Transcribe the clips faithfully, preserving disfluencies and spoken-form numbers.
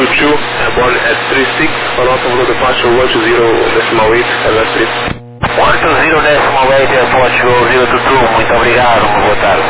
two, born at three six, Toronto Blue departure one two zero decimal eight, L S three. one two zero decimal eight, Portugal zero two two, muito obrigado, uma boa tarde.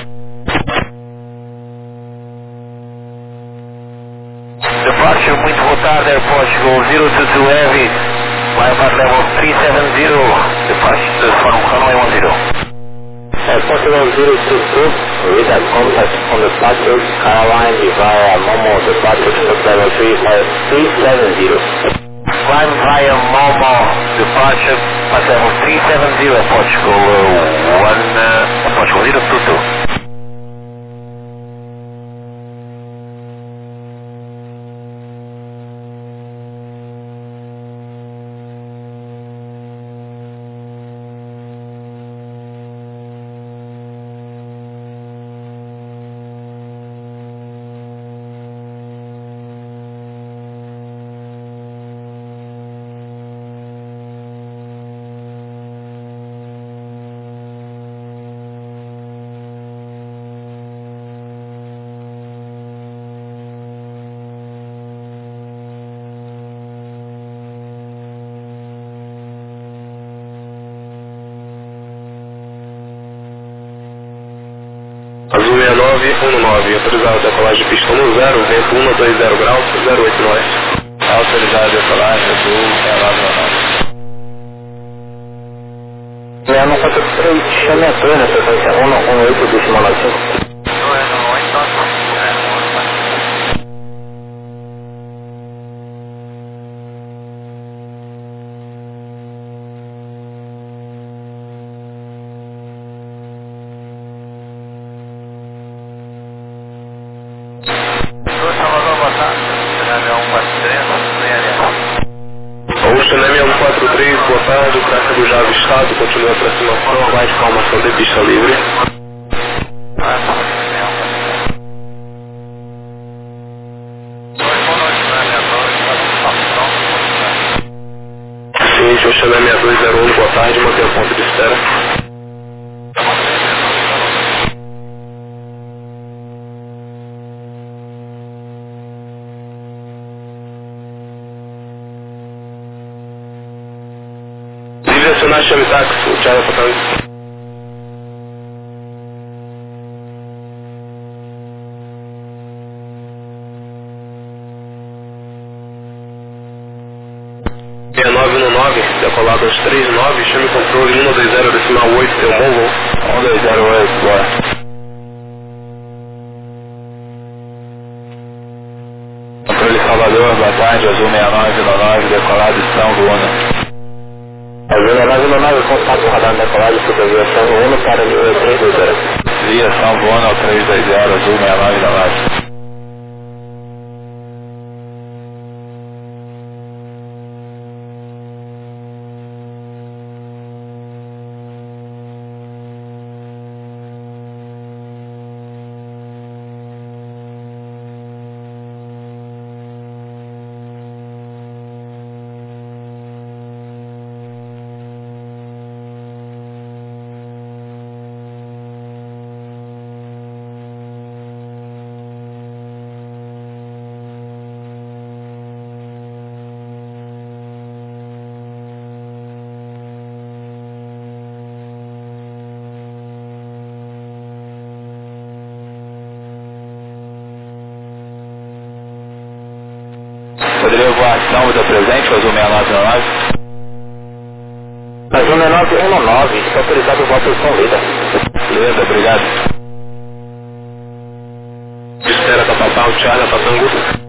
Departure, muito boa tarde, Air Portugal zero two two Heavy, flying by level three seven zero, departure from runway one zero. Air Portugal zero two two, read that contact on the departure, Caroline via Momo, departure to level three seven zero. Climb via Momo, departure at level three seven zero, Portugal uh, one, uh, Portugal zero two two. Azul sessenta e nove um nove, autorizado a decolagem pista um zero, vento um dois zero graus, zero oito nove. Autorizado a decolagem, Azul sessenta e nove um nove. Leandro quatro três, chame a torre na frequência um oito decimal nove cinco. Tsunami um quatro três, boa tarde, o tráfego já avistado, continua a aproximação, aguarde formação de pista livre. Sim, o Tsunami dois zero um, boa tarde, mantenha o ponto de espera. Direcionar chame táxi, o Thiago Patang. sessenta e nove um nove, decolado aos três nove, chame controle um dois zero decimal oito, teu Volvo. um dois zero oito, bora. Controle Salvador, boa tarde, Azul sessenta e nove um nove, decolado São Luna. Azul sessenta e nove um nove, contato radar decolado, fotografia São Luna para o nível três dois zero. Via São Luna ao três dois zero, Azul sessenta e nove um nove. Poderia voar São do presente, Azul sessenta e nove um nove? Azul sessenta e nove um nove, está autorizado o voto de São Lida. Beleza, obrigado. Espera para passar o Thiago Patangu.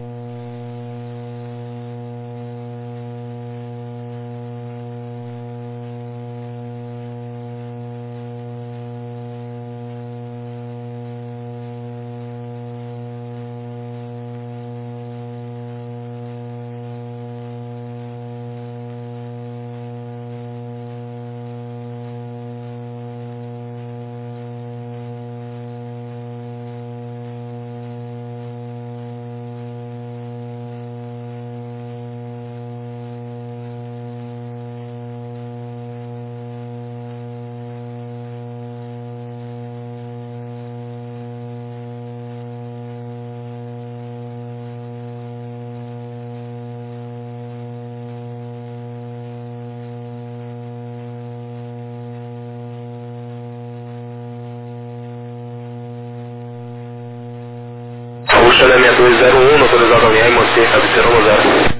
dois zero um, autorizado a alinhar e manter cabeceira no zero.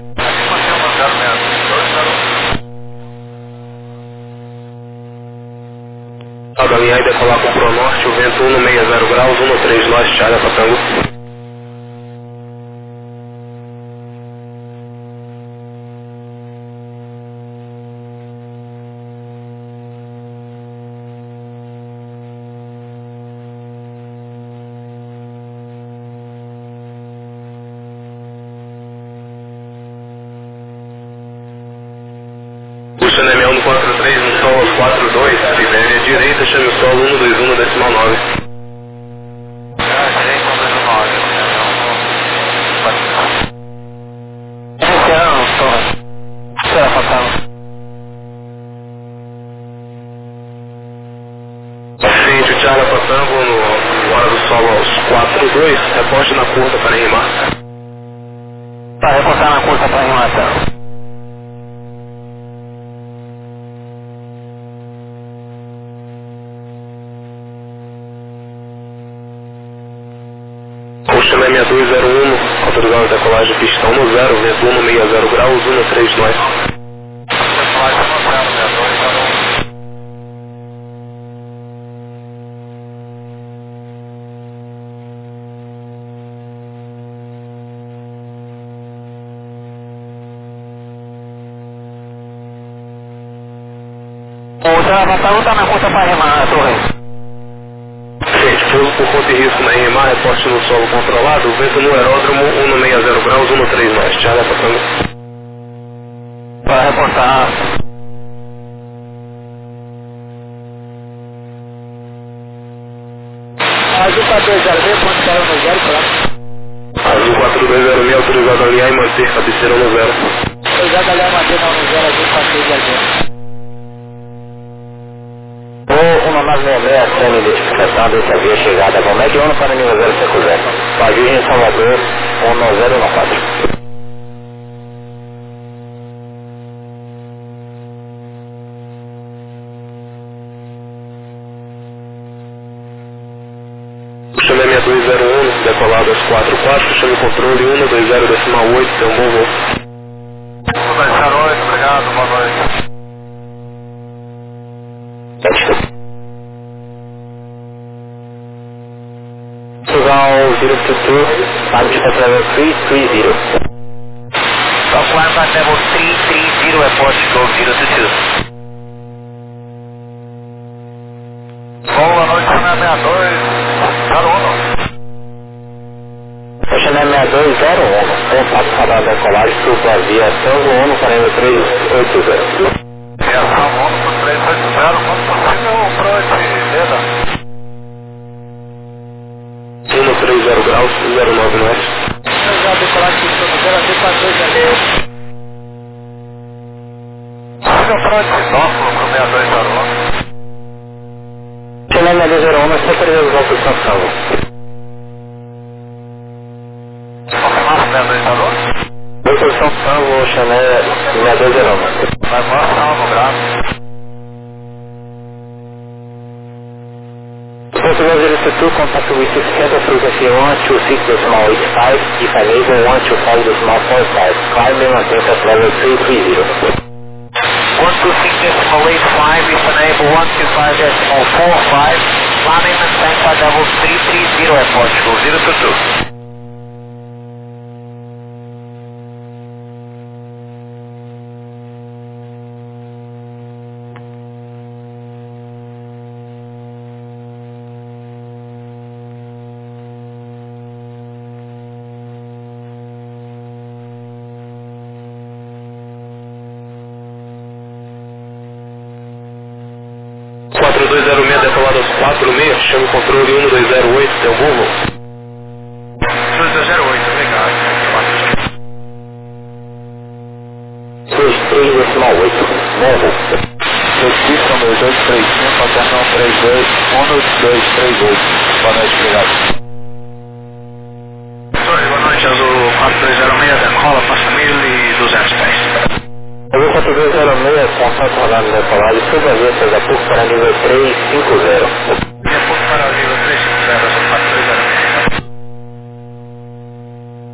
Autorizado a alinhar e decolar com o Pronorte, o vento um no sessenta graus, um no três leste, área para Tango. Puxa M um quatro três, no solo quatro dois, Sibéria direita, chame o solo um dois um, decimal nove. Frente o Charlie para Tango, no hora do solo aos quatro dois, reposte na curta para rimar. Tá, reportar na curta para rimar, Tango. Puxa M dois zero um, autorizado a decolagem pistão no zero, vento um no sessenta graus, um no três nós. O Tango tá na curta para rimar, Torre. Gente, pouso por conta e risco na I M A, reporte no solo controlado, vento no aeródromo, um no sessenta graus, um no três nós. Charlie para Tango. Para reportar. Azul quatro dois zero seis, ponto zero no zero, claro. Azul quatro dois zero seis, autorizado a alinhar e manter cabeceira no zero. Autorizado a alinhar e manter no zero, azul quatro dois zero seis. O uma nove seis seis, sendo identificado, esse havia chegada com médio ano para nível zero cinco zero. Pagem em Salvador, um zero um quatro. Chame M dois zero um, decolado aos quatro quatro, chame controle um dois zero decimal oito, tem um bom voo. um dois zero oito, obrigado, boa noite. Sugal zero two two, time to set level three three zero. Stop climb at level three three zero at Portugal zero two two. Boa noite, Chame dois zero um. Chame dois zero um, contato para a decolagem sobre a aviação do ONU quarenta e três oito zero. Aviação ONU três oito zero, quanto possível, front, Leda? um no trinta graus, zero nove nós. Já decolagem que estou fazendo aqui para dois ali. Siga front, Norfolk, sessenta e dois zero um. Chame dois zero um, mas sempre resolver a posição. sessenta e dois zero um? Posição Tango, Chanel sessenta e dois zero um. Vai mostrar no gráfico. Portugal zero two two, contact with six Center frequency one two six decimal eight five, if enable one two five decimal four five, climb and maintain at level three three zero. one two six decimal eight five, if enable one two five decimal four five, climb and maintain at level three three zero at Portugal zero two two. quatro dois zero seis, decolado aos quatro seis, chame o controle um dois zero oito, tem um bom voo. dois dois zero oito, obrigado. dois três decimal oito, bom voo. Restrição dois dois três cinco, alternão três dois, um dois três oito. Boa noite, obrigado. Oi, boa noite, Azul quatro dois zero seis, decola, passa mil e duzentos pés. Azul quatro dois zero seis, contato rodando decolagem, suba a vista da P U C para nível três cinco zero. Minha P U C para nível três cinco zero, Azul quatro dois zero seis.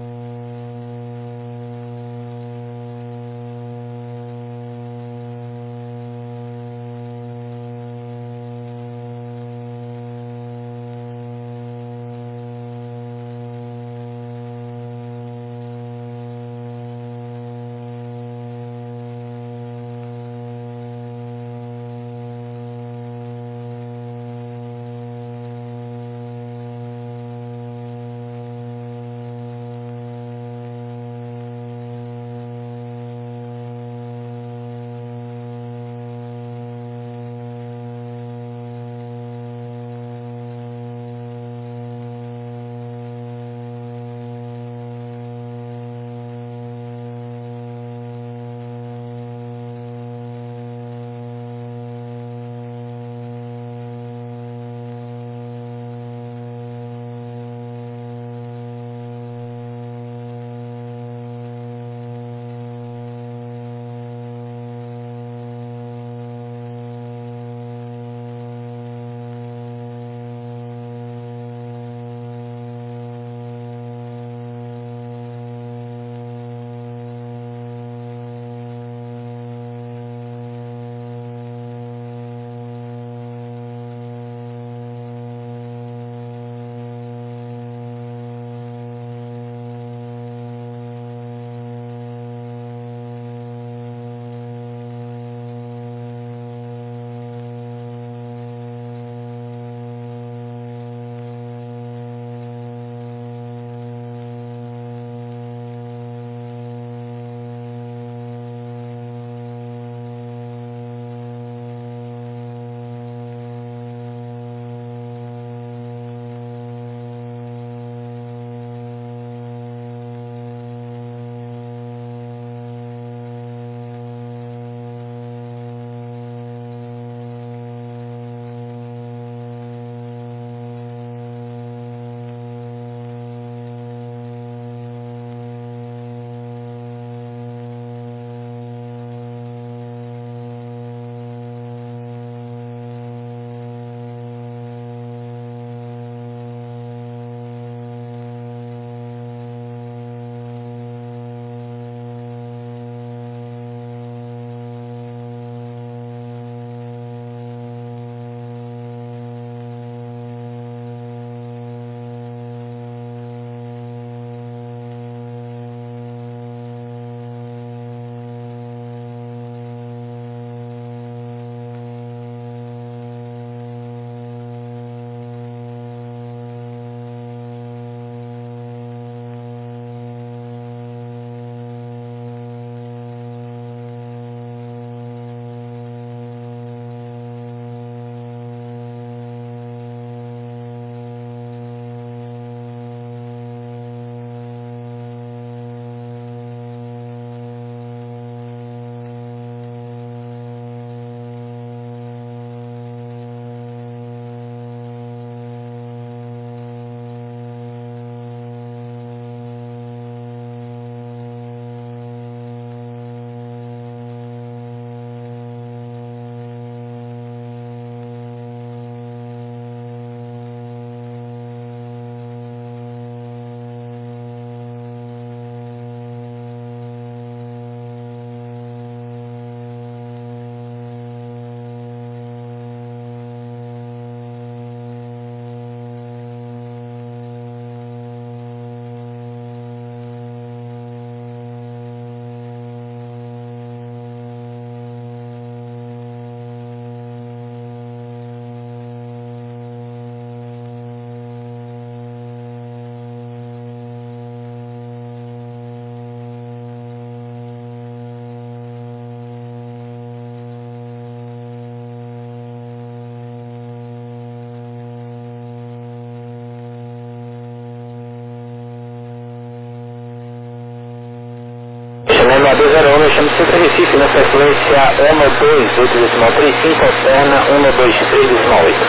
chama Centro Recife na frequência um dois oito decimal trinta e cinco, alterna um dois três decimal oito.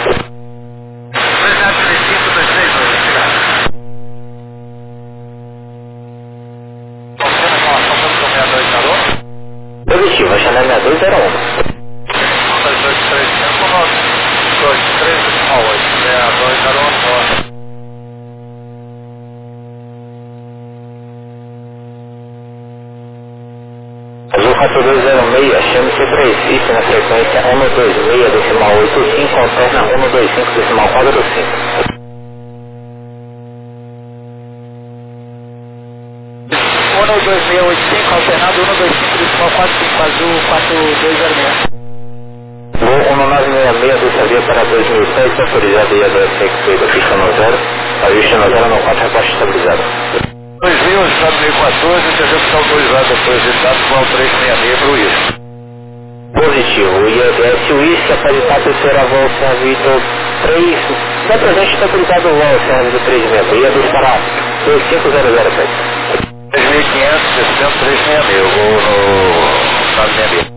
Positivo, a chama seis dois zero um. dois dois três cinco nove dois três decimal oito, seis dois zero um. Azul quatro dois zero seis, chame Centro Recife na frequência um dois seis decimal oito cinco, alterna um dois cinco decimal quatro cinco. um dois seis oito cinco, alternado um dois cinco decimal quatro cinco, azul quatro dois zero seis. Voo um nove seis seis, dessa via para dois mil e sete, autorizado I A D S X da pista no zero, ajuste no zero, no quatro, reposte estabilizado. dois mil, estado mil e quatorze, execução autorizada, projetado com três seis seis para o I S. Positivo, o I A D S Whisky, acreditar a terceira volta, Vitor três, da presente está autorizado o voo, Sérgio do três seis seis, I A D para dois cinco zero zero sete. três mil e quinhentos, sessenta, três seis seis, eu vou no estado seis seis.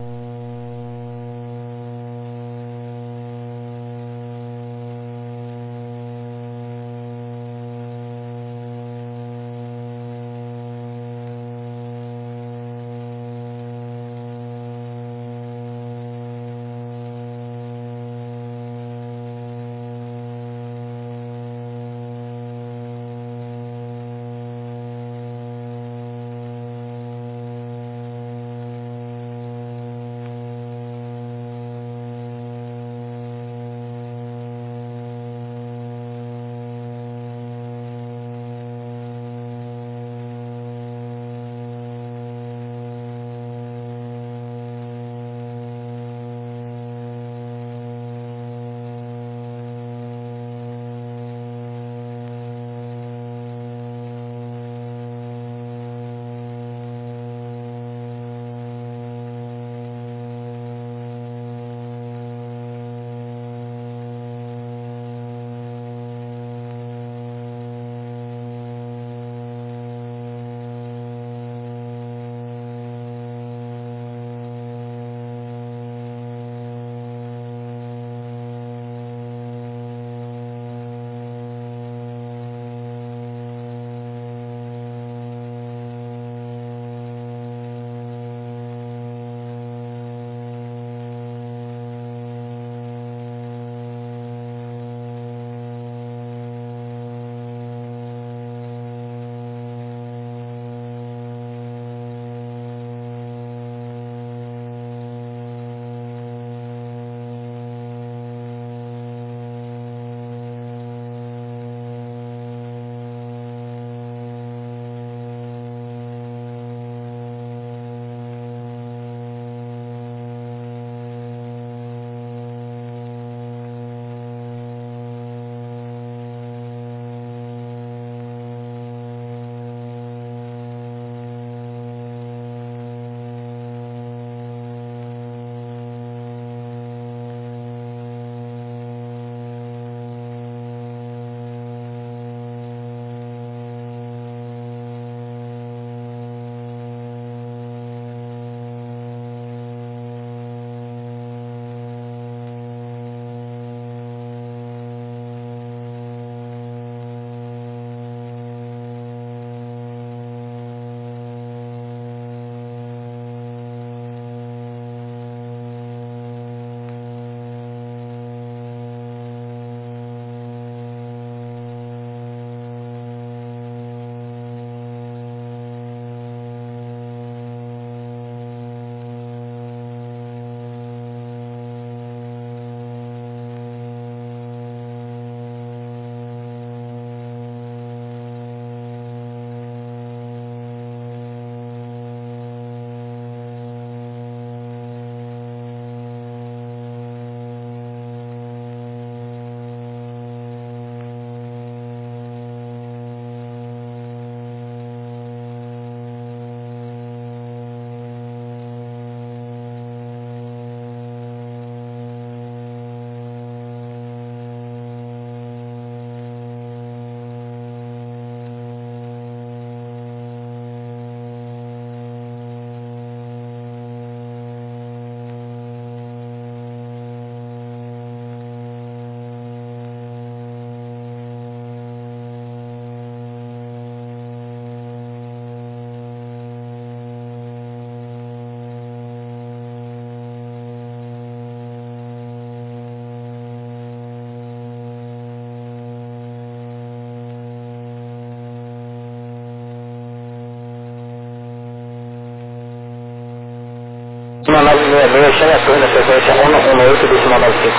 seis seis, chame a torre na frequência um um oito decimal nove cinco.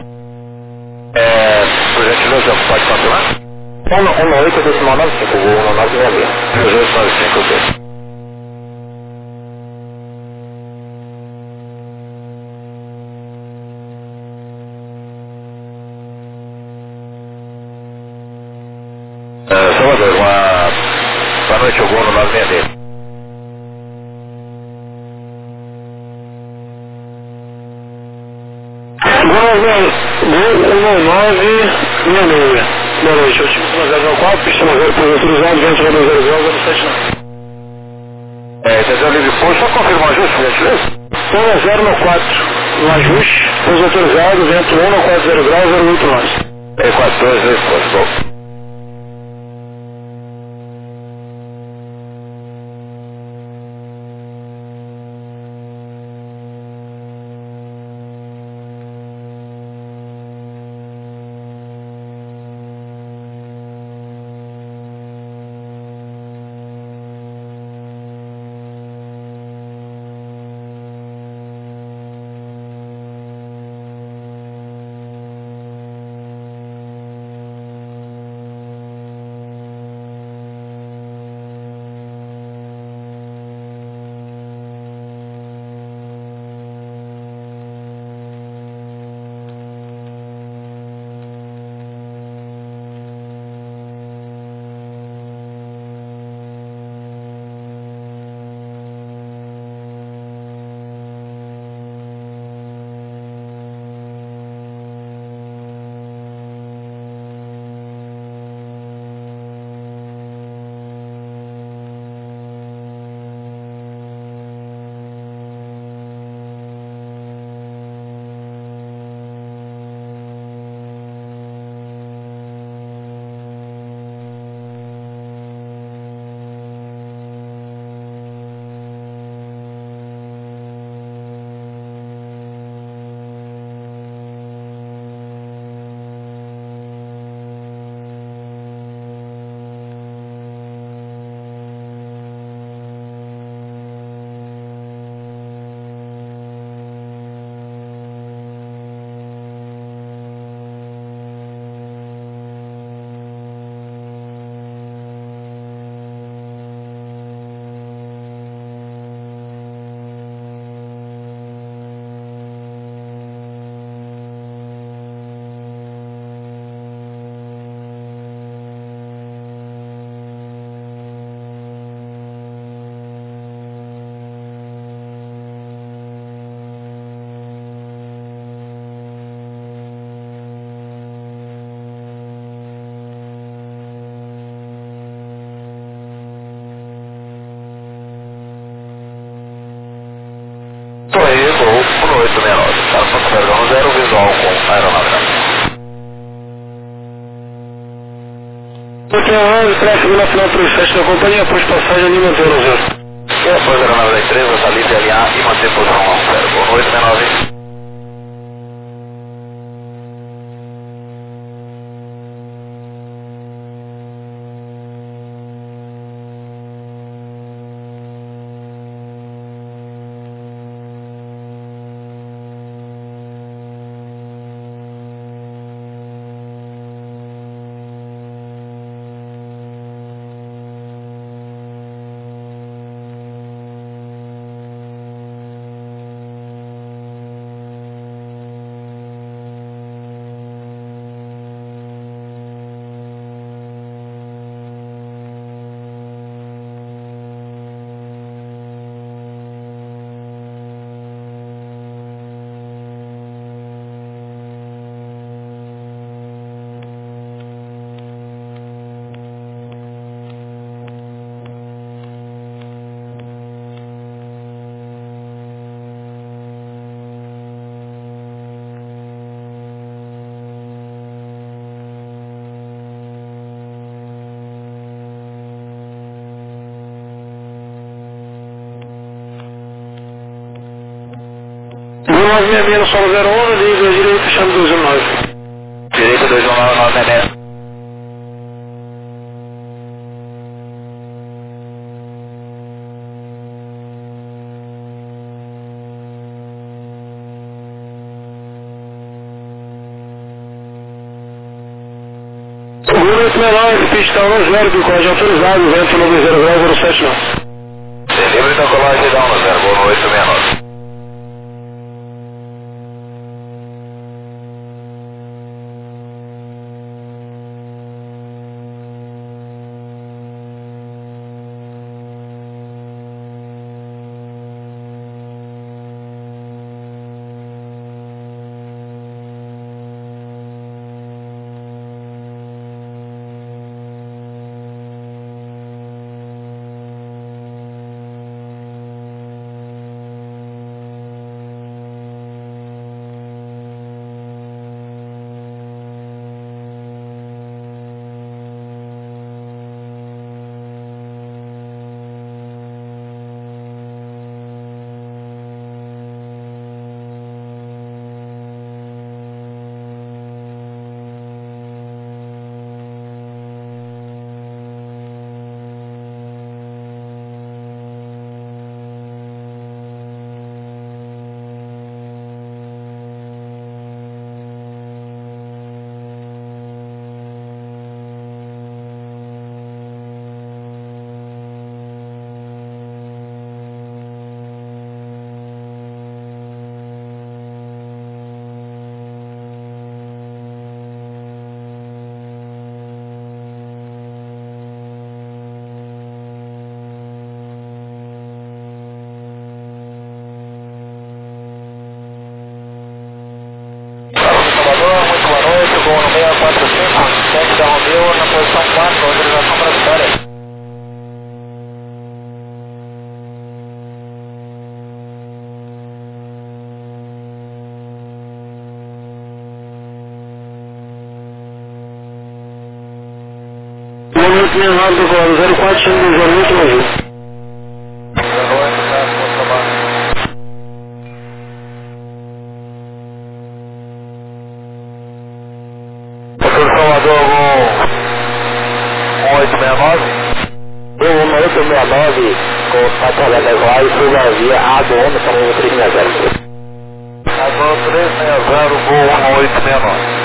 É, por gentileza, pode continuar? um um oito decimal nove cinco, voo um nove seis seis. dois oito nove cinco, ok. Uh, Salvador, uma... boa noite, eu vou no nove seis seis. um nove seis seis. Boa noite, eu tive uma zero quatro, pista zero por autorizado, vento zero zero zero sete nove. É, entendeu, livre posto, só confirma o ajuste, por gentileza? um zero quatro, no ajuste, pouso autorizado, vento um quatro zero graus, zero oito nove. É, quatorze, livre posto, bom. oito seis nove, para Santo Perdão, zero visual com aeronave. Porque a onze, tráfego nacional trinta e sete da companhia, após passagem ali manter o zero. E após a aeronave da empresa, salir de L A e manter posição ao zero. Boa noite, seis nove. nove seis seis no solo zero um, liga direito, fechando dois um nove. Direito dois um nove, nove seis seis. nove, pista um zero, do código autorizado, vento nove zero grau, zero sete nove. Livre decolagem da um zero, voo no oito seis nove. Voo no seis quatro cinco, sete da Romeo na posição quatro, autorização para vitória. Momento meia nove do código zero quatro cinco do zero oito nove. Salvador, um oito seis nove. um oito seis nove, com Patrulha da Guai, suba a via A do Onda, caminho três seis zero. Azul três seis zero, voo um oito seis nove.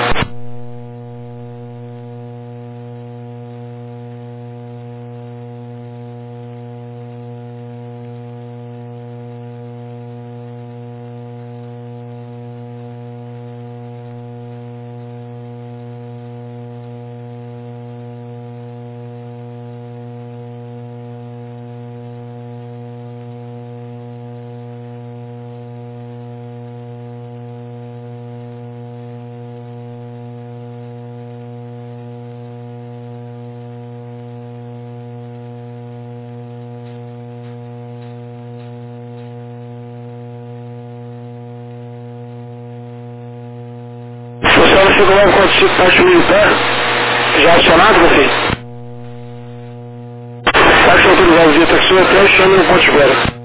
Chegou logo com o tipo taxa militar, já acionado, meu filho? Taxa autorizada via taxi hotel, chama no ponto de espera.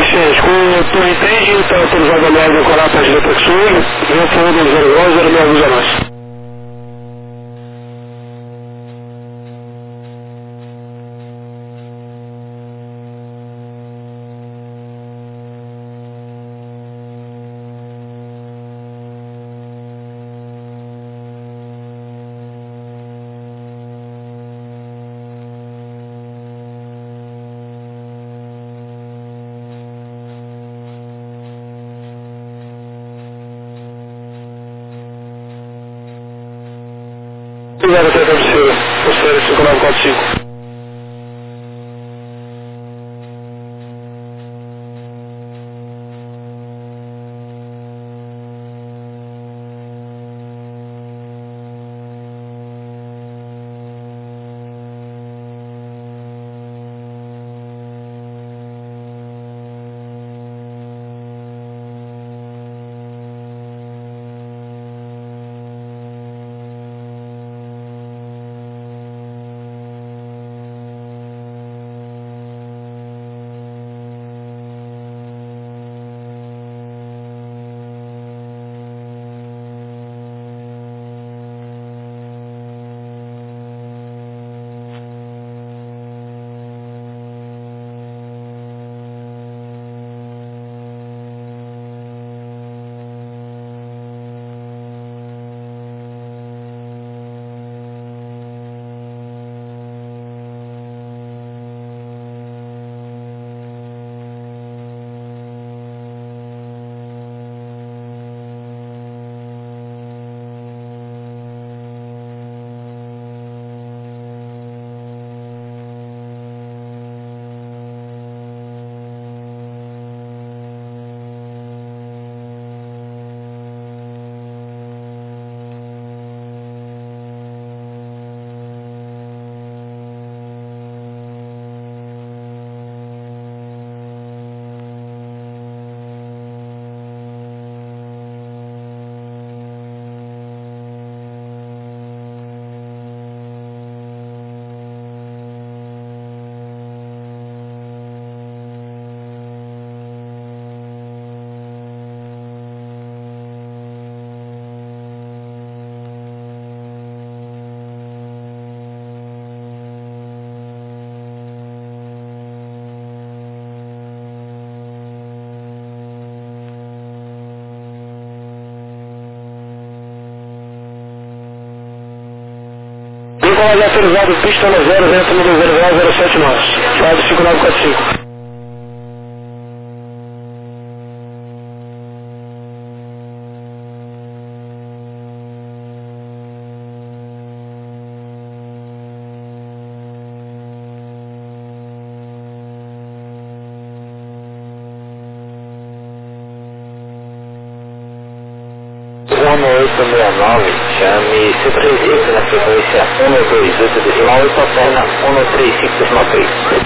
Vicente, com tu entende, está autorizado a média decolar a partir da Texur, vento um dois zero zero zero seis avisa nós. zero três terceira, posterior cinco nove quatro cinco. Decolagem autorizado, pista no zero, vento no zero zero zero sete nós. Faz cinco nove quatro cinco. um oito seis nove, chame C três X na frequência um dois oito decimal e alterna um três cinco decimal três.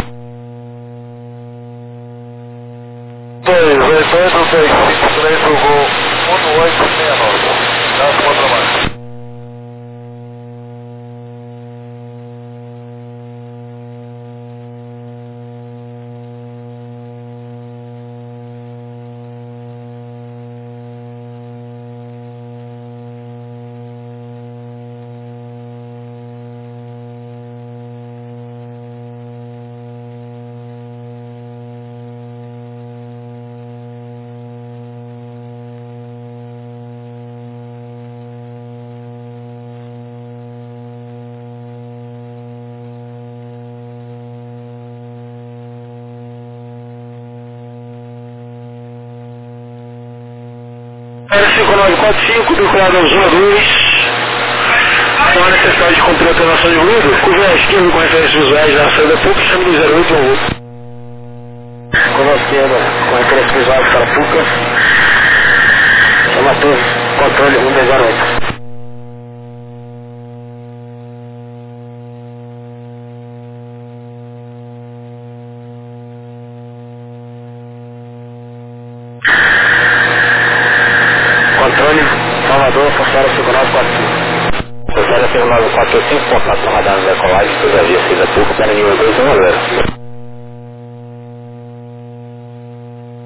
dois oito oito seis cinco três do voo um oito seis nove, das contramarcas. cinco nove quatro cinco, decolado ao zona dois, com a necessidade de cumprir a alteração de ruído, cuja é esquerda com referências visuais na saída PUC, chame de zero oito um. Com a esquerda com referências visuais para PUC, chama a controle um dois zero oito. Controle, Salvador, Forçada cinco nove quatro cinco. Forçada cinco nove quatro cinco, contato com radar no decolagem, toda a via saída PUC, para nível dois um zero.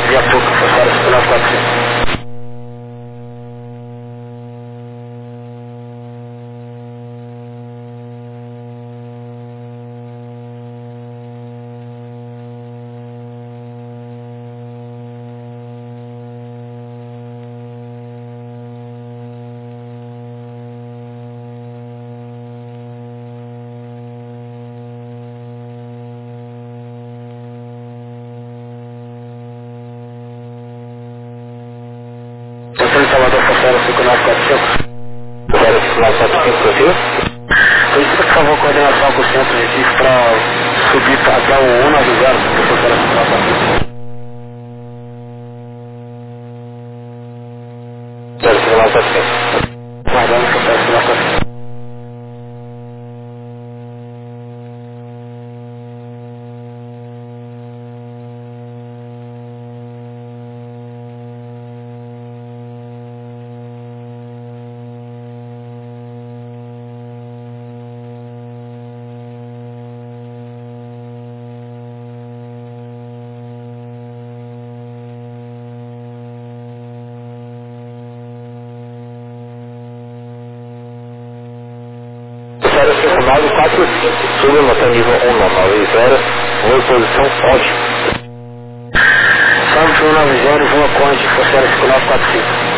Via pouco, Forçada cinco nove quatro cinco. Salvador Forçada cinco nove quatro cinco. Forçada cinco nove quatro cinco, Brasil. Solicita, por favor, coordenação com o centro de Recife para subir até o cento e noventa, Forçada cinco nove quatro cinco. Forçada cinco nove quatro cinco. Guardando Forçada cinco nove quatro cinco. cinco nove quatro cinco, suba motor nível um nove zero, voa posição Conde. Santos um nove zero, voa Conde, Forçada cinco nove quatro cinco.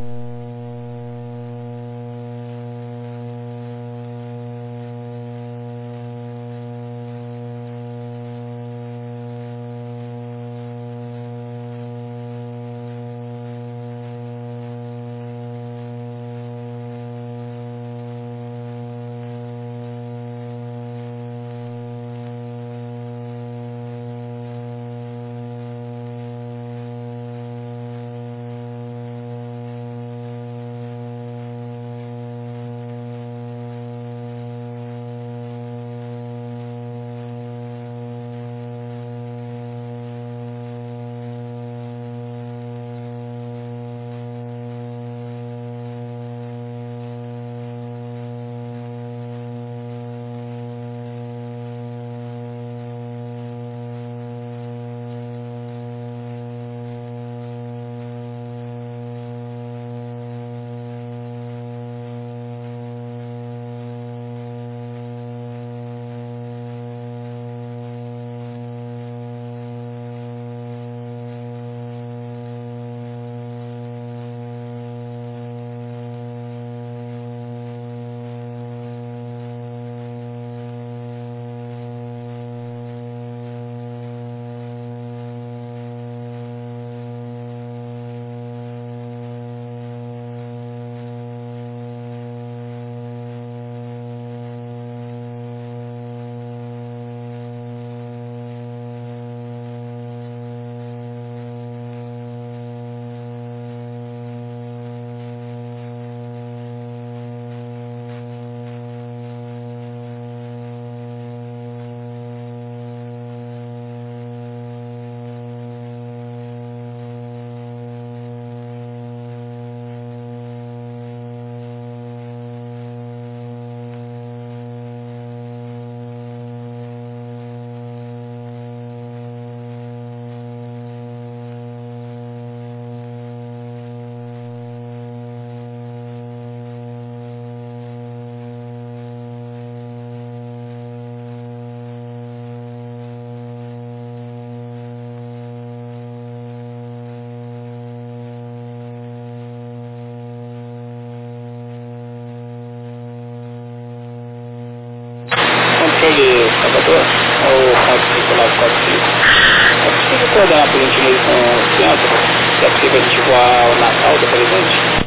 Controle Salvador, é o Rádio cinco nove quatro cinco. É possível coordenar por gentileza com o centro? Se é possível a gente voar o Natal do presente?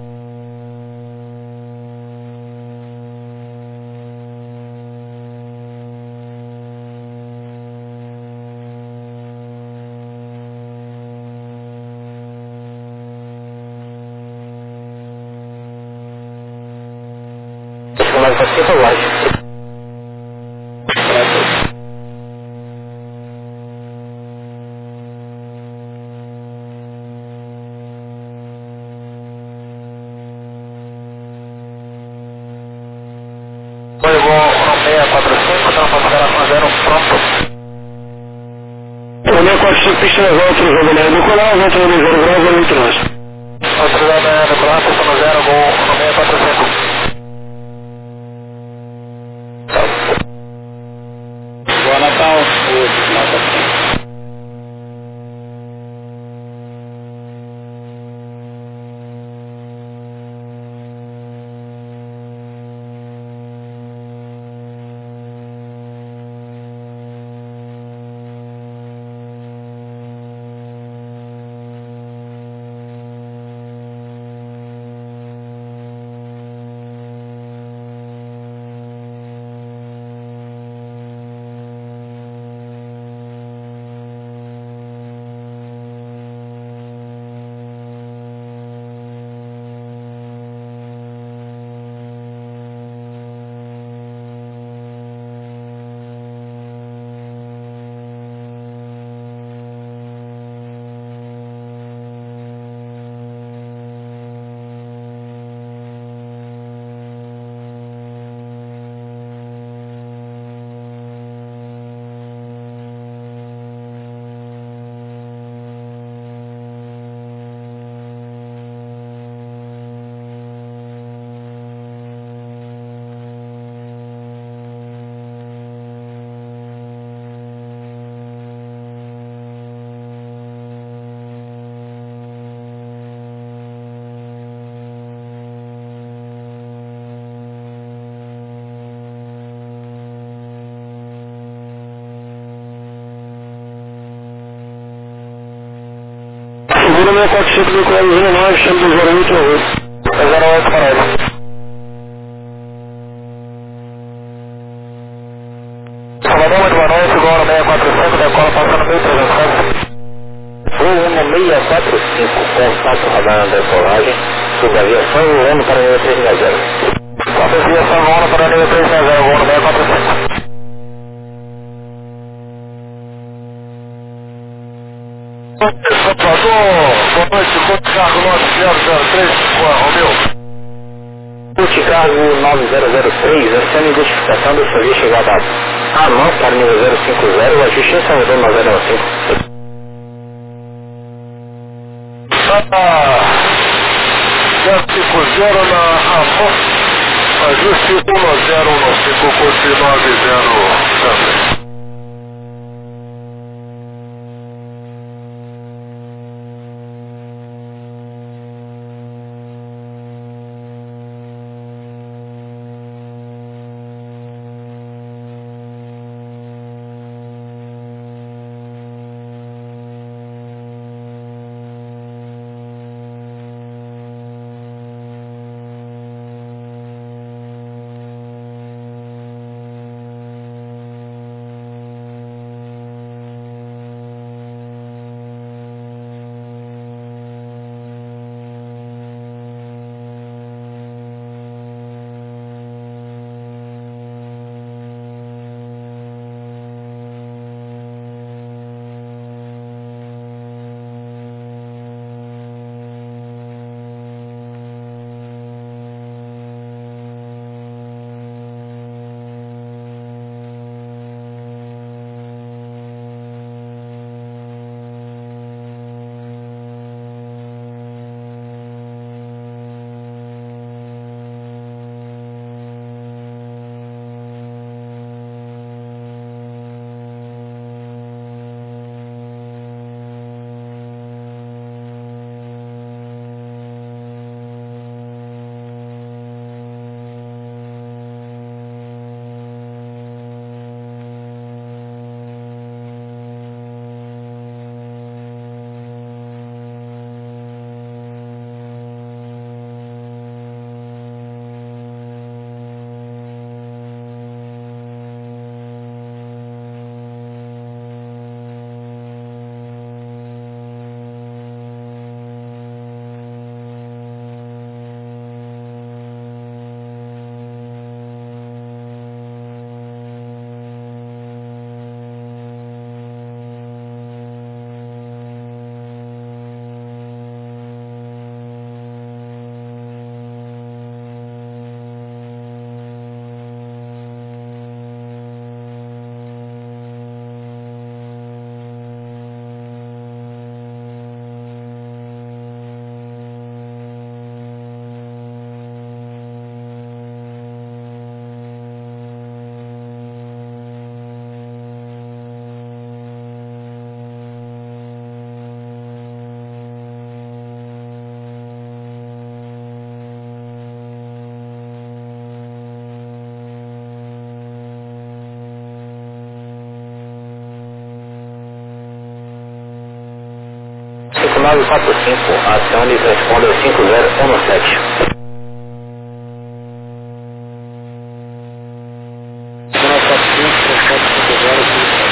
Mas você foi lógico. Foi bom, seis quatro cinco, então consideração zero pronto. seis quatro cinco, pista volta, Rodoneia Nicolau, volta no zero graus, zero oito nós. Rodoneia Nicolau, pista no zero, gol no seis quatro cinco. Boa Natal, o Natal. Segura seis quatro cinco, Nicolau zero nove, chama do zero oito no oito. zero oito para ele. Salvador, muito boa noite, gol no seis quatro cinco, decola passando mil trezentos e Voo seis quatro cinco, contato radar na decolagem, subaviação voando para nível três sessenta. Subaviação voando para nível três sessenta, gol no seis quatro cinco. Salvador, boa noite, Monte Carlo nove zero zero três, Romeu. Monte Carlo nove zero zero três, essa é a identificação do serviço chegada a mão para nível zero cinco zero, o ajuste em Salvador nove zero cinco. zero cinco zero na Amon, ajuste um zero um cinco, curso nove zero também. nove quatro cinco, acione transponder cinco zero um sete. nove quatro cinco, transponder cinco zero um sete.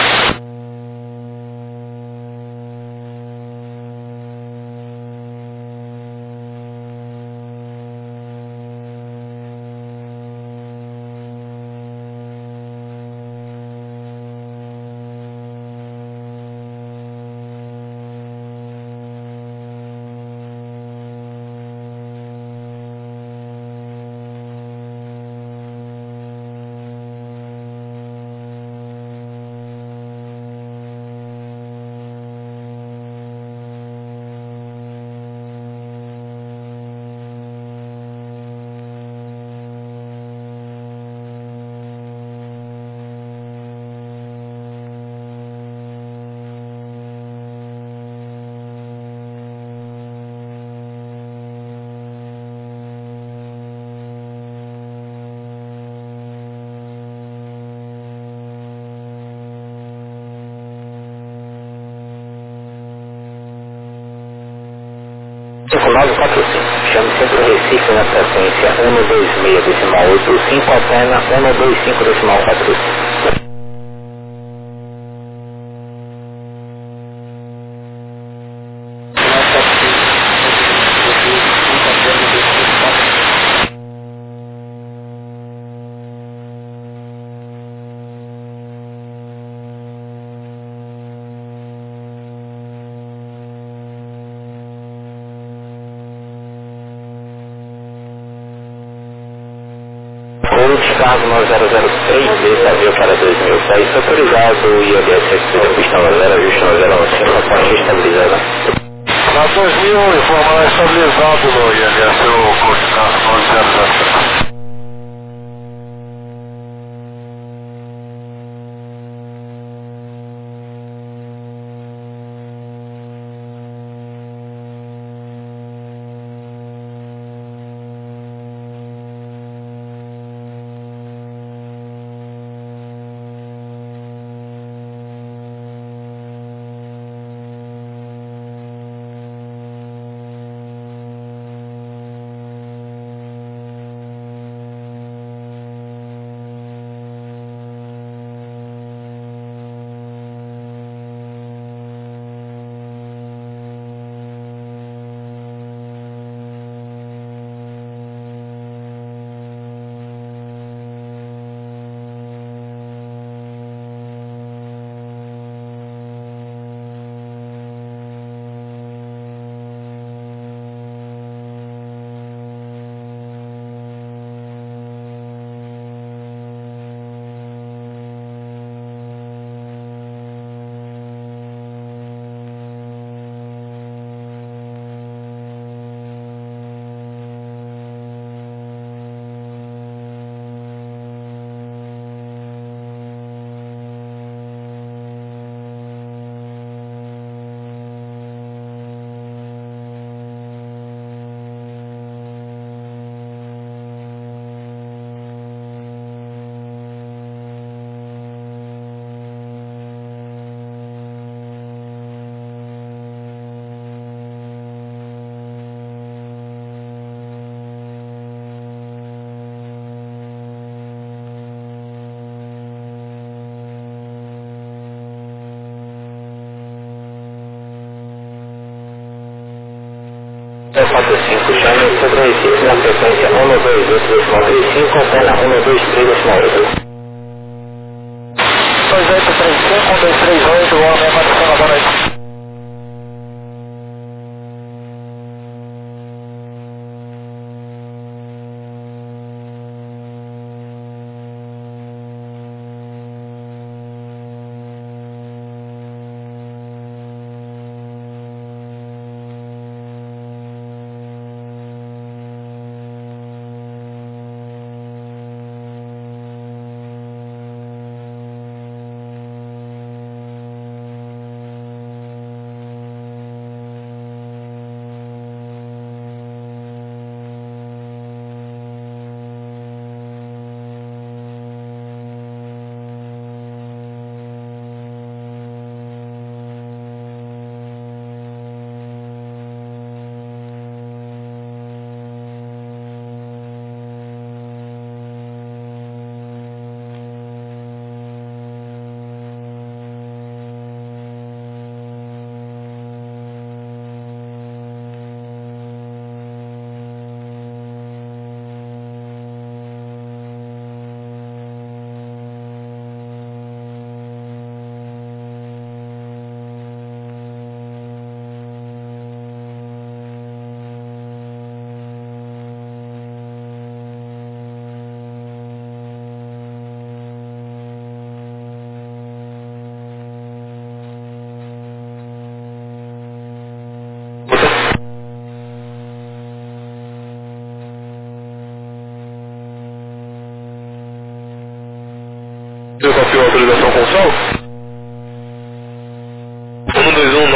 cinco nove quatro cinco, chame Centro Recife na frequência um dois seis decimal oito cinco, alterna um dois cinco decimal quatro cinco. Voo descargo nove zero zero três D, avião para dois mil e seis, autorizado I L S S, pista nove zero, ajuste nove zero um cinco, apoio estabilizada. Na dois mil, informar estabilizado no I L S, o voo descargo nove zero zero três. quatro cinco, chame Centro Recife na frequência um dois oito decimal três cinco, antena um dois três decimal oito. dois oito três cinco, um dois três oito, homem, Marcelo, boa noite.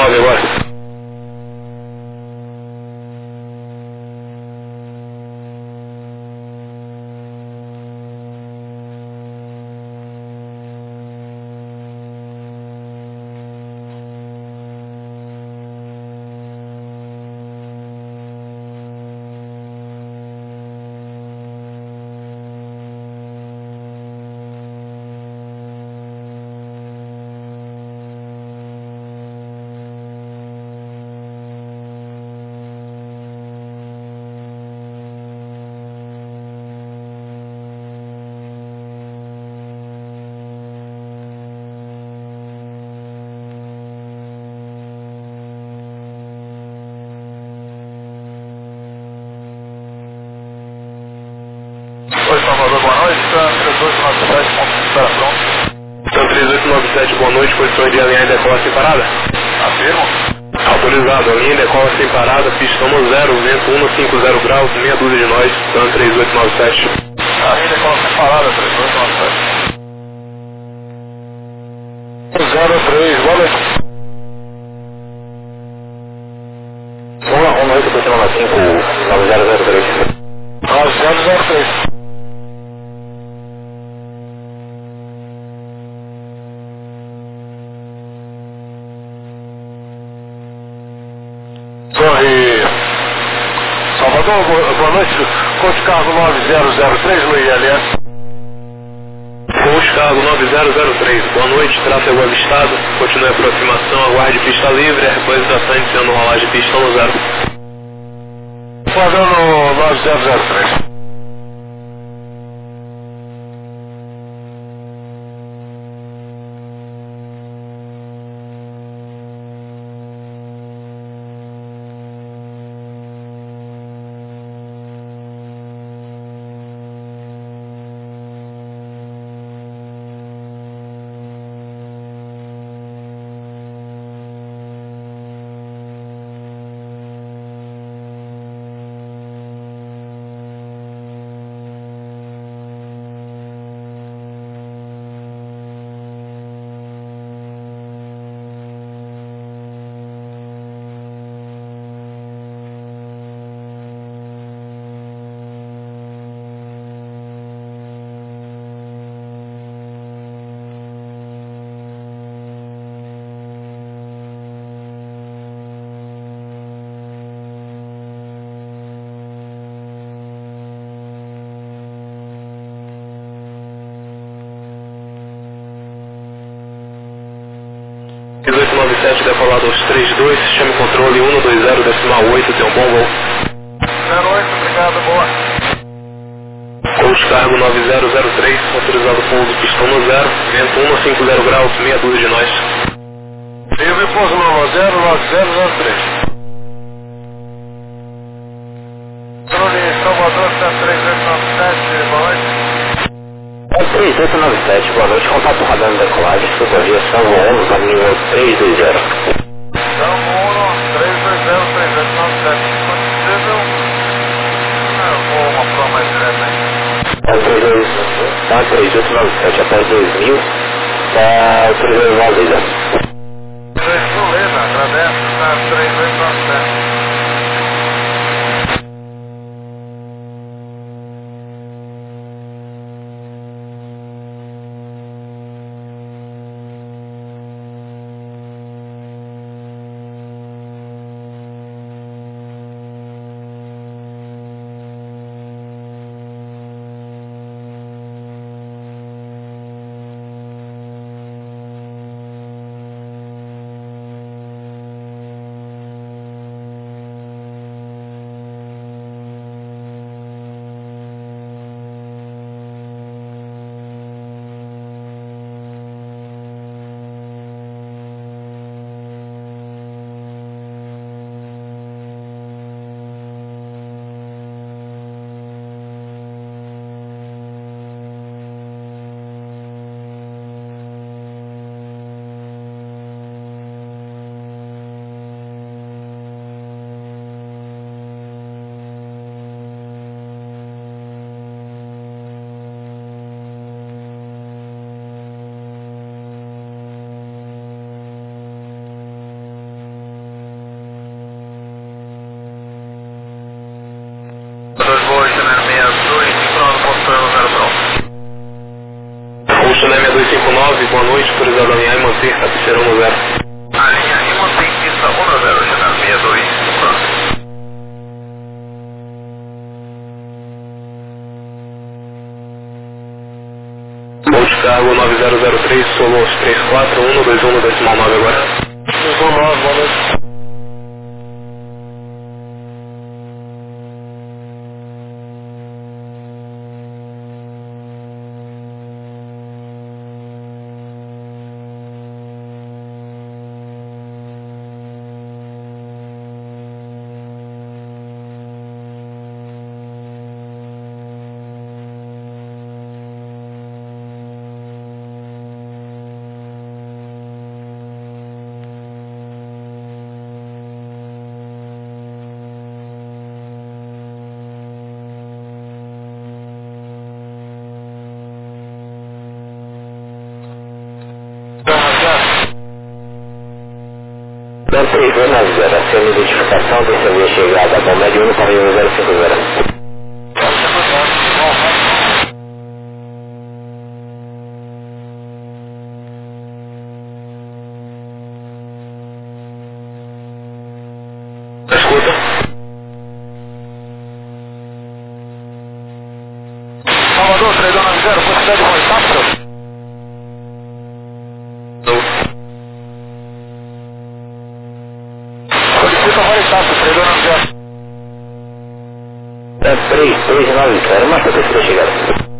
nove agora. Oi, Salvador, boa noite. São três oito nove sete, ponto de espera pronto. São três oito nove sete, boa noite. Posição de alinhar e decola sem parada. Afirmo. Autorizado, alinha e decola sem parada. Pista no zero, vento um cinco zero graus, meia dúzia de nós. São três oito nove sete. Alinha e decola sem parada, três oito nove sete. zero três, boa noite. um oito, posição nove cinco, nove zero zero três. nove zero zero três. Torre Salvador, boa noite. Conte cargo nove zero zero três no I L S. Conte cargo nove zero zero três, boa noite. Tráfego avistado. Continue a aproximação, aguarde pista livre. Depois da Santos sendo rolagem de pista no zero. Padrão nove zero zero três. dezoito nove sete, decolado aos trinta e dois, chame controle um dois zero, decimal oito, tem um bom voo. zero oito, obrigado, boa. Coach cargo nove zero zero três, autorizado pouso pistão no zero, vento um cinco zero graus, meia dúzia de nós. Livre pouso no zero nove zero zero três. Controle Salvador, três oito nove sete, boa noite. três oito nove sete, boa noite. Contato radando decolagem, supervia Salvo onze, no nível três dois zero. Salvo um, três dois zero, três oito nove sete. Quando possível, eu vou uma prova mais direta aí. É três oito nove sete, até dois mil, tá autorizando a vida. Beleza, agradeço, tá três oito nove sete. autorizado a alinhar e manter a pista um zero. Alinha e mantém pista um zero, Janela sessenta e dois. Voo de cargo nove zero zero três, Solos três quatro um dois um decimal nove agora. dois um nove, boa noite. Dan três dois nove zero, acendo identificação, descendo a chegada, bom médio um para um zero cinco zero. Escuta. Salvador, três dois nove zero, quantidade de contato? Solicita o contato, três dois nove zero. Dan três dois nove zero, marca a terceira chegada.